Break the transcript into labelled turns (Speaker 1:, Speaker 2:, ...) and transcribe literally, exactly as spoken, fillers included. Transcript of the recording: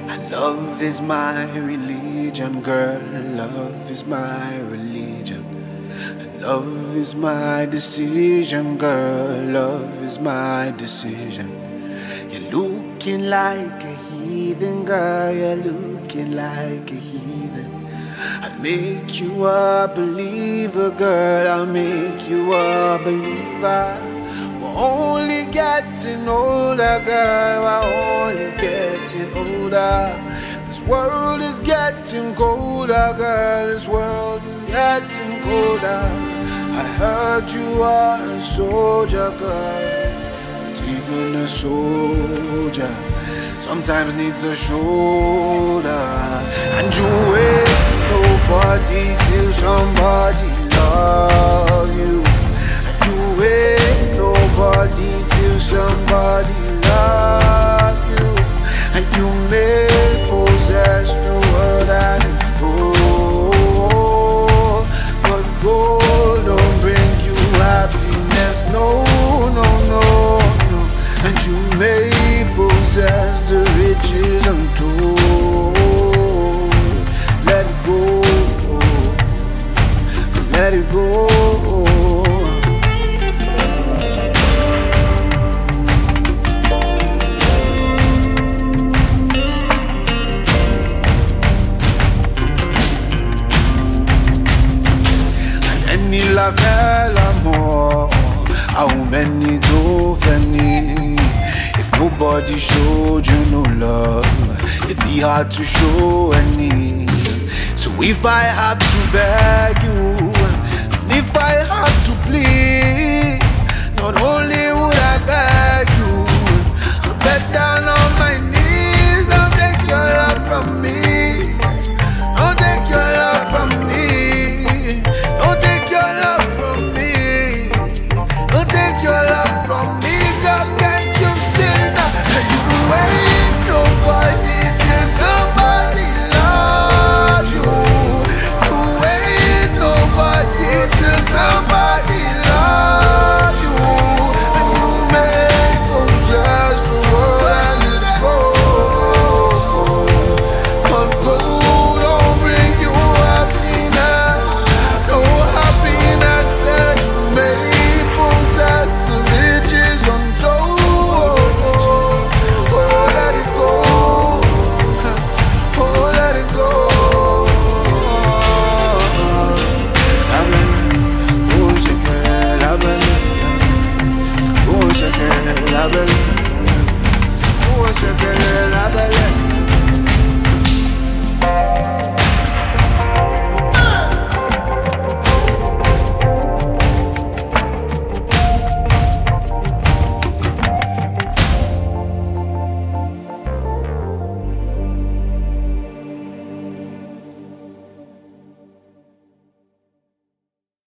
Speaker 1: And love is my religion, girl. Love is my religion. And love is my decision, girl. Love is my decision. You're looking like a heathen, girl. You're looking like a heathen. I'll make you a believer, girl. I'll make you a believer. We're only getting older, girl. We're only getting older. This world is getting colder, girl. This world is getting colder. I heard you are a soldier, girl. But even a soldier sometimes needs a shoulder. And you ain't nobody till somebody love you. And you ain't nobody till somebody love you. And you may possess the world and its gold, but gold don't bring you happiness, no, no, no, no. And you may possess the riches untold. Let it go, let it go. La belle amour, how many go funny? If nobody showed you no love, it'd be hard to show any. So if I had to beg you, and if I had to plead, not only would I beg you, I'd beg down on my knees. Don't take your love from me. Don't take your love from me. Don't take your love from me. Don't take your love from me. God, can't you see now? You ain't nobody till somebody loves you. You ain't nobody till somebody loves you. And you may possess the world and its gold, but gold don't bring you happiness. No happiness, and you may possess the riches untold. Oh, let it go. Oh, let it go. Oh, shakera, oh, shakera, oh, shakera.